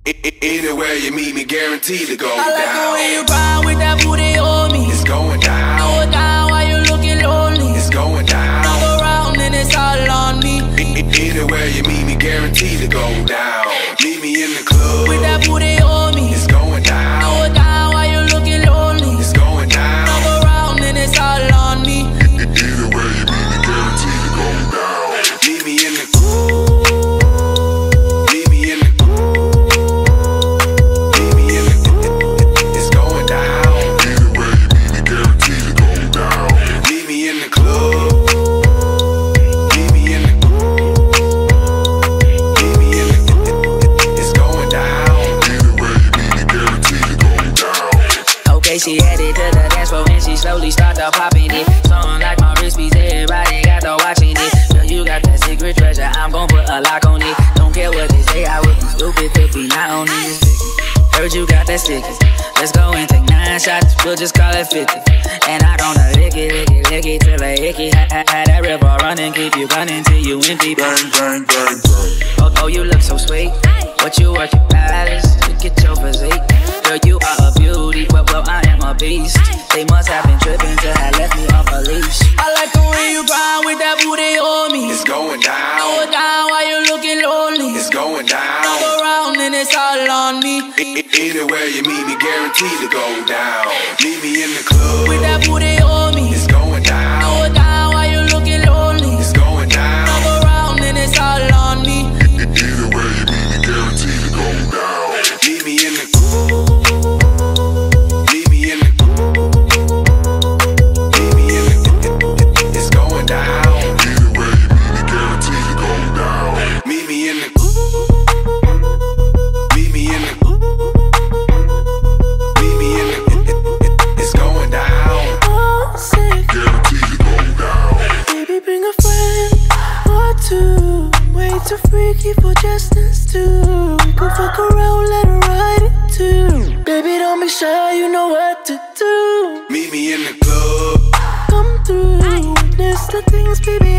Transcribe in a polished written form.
Anywhere you meet me, guaranteed to go down. I like the way you grind with that booty on me. It's going down. Go down while you looking lonely. It's going down. Knock around and it's all on me. Anywhere you meet me, guaranteed to go down. Meet me in the club with that booty on me. It's going down. Go down while you looking lonely. It's going down. Knock around and it's all on me. Anywhere you meet me, guaranteed to go down. Meet me in the club. She headed to the dance floor and she slowly started popping it. Something like my wrist beats, everybody got to watching it. Girl, you got that secret treasure, I'm gon' put a lock on it. Don't care what they say, I would be stupid to be not on this. Heard you got that sticky. Let's go and take 9 shots, we'll just call it 50. And I gonna lick it till I hickey. Had that river running, keep you running till you empty. Bang, bang, bang, bang. Oh, you look so sweet. What you working palace? Look at your physique. Girl, you are a beauty, well, I am a beast. They must have been tripping till I left me off a leash. I like the way you grind with that booty on me. It's going down. Go down while you looking lonely. It's going down. Knock around and it's all on me. Anywhere you meet me, guaranteed to go down. Meet me in the club with that booty on me. It's going down. Go down while you looking lonely. It's going down. Knock around and it's all on me. Anywhere you meet me, guaranteed to go down. Meet me in the club. Too freaky for just us two. We can fuck around, let her ride it too. Baby, don't be shy, you know what to do. Meet me in the club. Come through, witness the things, baby.